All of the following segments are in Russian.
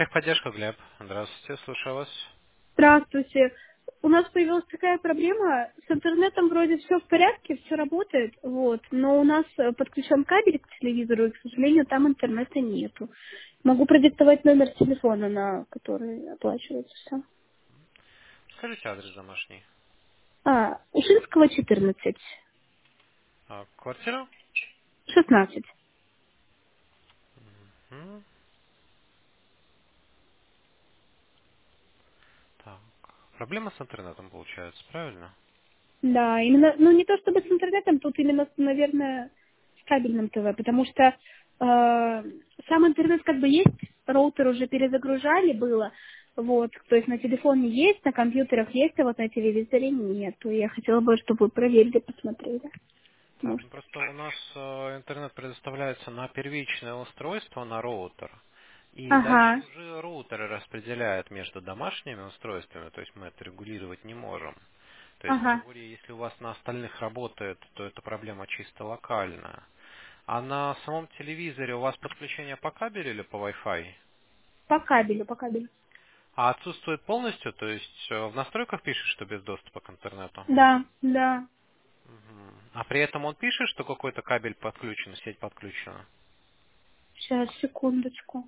Техподдержка, Глеб. Здравствуйте, слушаю вас. Здравствуйте. У нас появилась такая проблема. С интернетом вроде все в порядке, все работает, вот. Но у нас подключен кабель к телевизору, и, к сожалению, там интернета нету. Могу продиктовать номер телефона, на который оплачивается все. Скажите адрес домашний. Ушинского 14, Квартира? 16. М, Так. Проблема с интернетом получается, правильно? Да, именно, ну не то чтобы с интернетом, тут именно, наверное, с кабельным ТВ, потому что сам интернет как бы есть, роутер уже перезагружали было, вот, то есть на телефоне есть, на компьютерах есть, а вот на телевизоре нету. Я хотела бы, чтобы вы проверили, посмотрели. Так, Может. ну просто у нас интернет предоставляется на первичное устройство, на роутер. И дальше Ага, уже роутеры распределяют между домашними устройствами, то есть мы это регулировать не можем. То есть в ага, теории, если у вас на остальных работает, то эта проблема чисто локальная. А на самом телевизоре у вас подключение по кабелю или по Wi-Fi? по кабелю, по кабелю. А отсутствует полностью, то есть в настройках пишет, что без доступа к интернету? Да, да. Мгм. А при этом он пишет, что какой-то кабель подключен, сеть подключена? Сейчас, секундочку.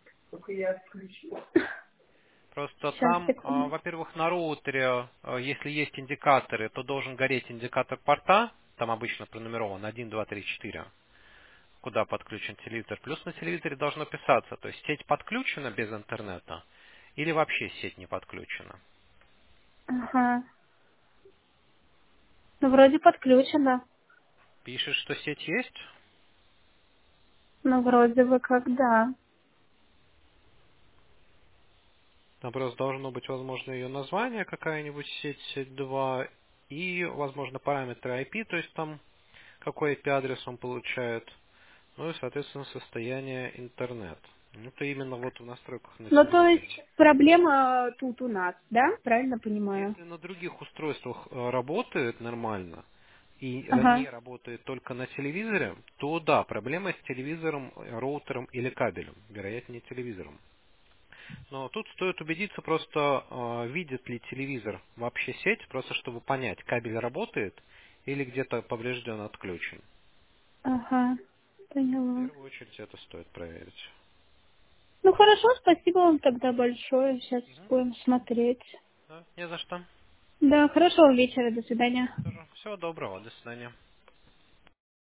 Просто Сейчас, там, секунду. во-первых, на роутере, если есть индикаторы, то должен гореть индикатор порта, там обычно пронумерован 1, 2, 3, 4, куда подключен телевизор. Плюс на телевизоре должно писаться, то есть сеть подключена без интернета или вообще сеть не подключена. Ага. Ну, вроде подключено. Пишет, что сеть есть. Ну, вроде бы как да. Там просто должно быть, возможно, ее название какая-нибудь сеть 2 и, возможно, параметры IP, то есть там какой IP-адрес он получает, ну и, соответственно, состояние интернет. Это именно вот в настройках на Ну, то телевизоре. есть проблема тут у нас, да? Правильно понимаю? Если на других устройствах работает нормально и Ага, не работает только на телевизоре, то да, проблема с телевизором, роутером или кабелем, вероятнее телевизором. Но тут стоит убедиться просто, видит ли телевизор вообще сеть, просто чтобы понять, кабель работает или где-то поврежден, отключен. ага, В поняла. первую очередь это стоит проверить. Ну, хорошо, спасибо вам тогда большое. Сейчас Мгм. будем смотреть. Да, не за что. Да, хорошего вечера, до свидания. Тоже. Всего доброго, до свидания.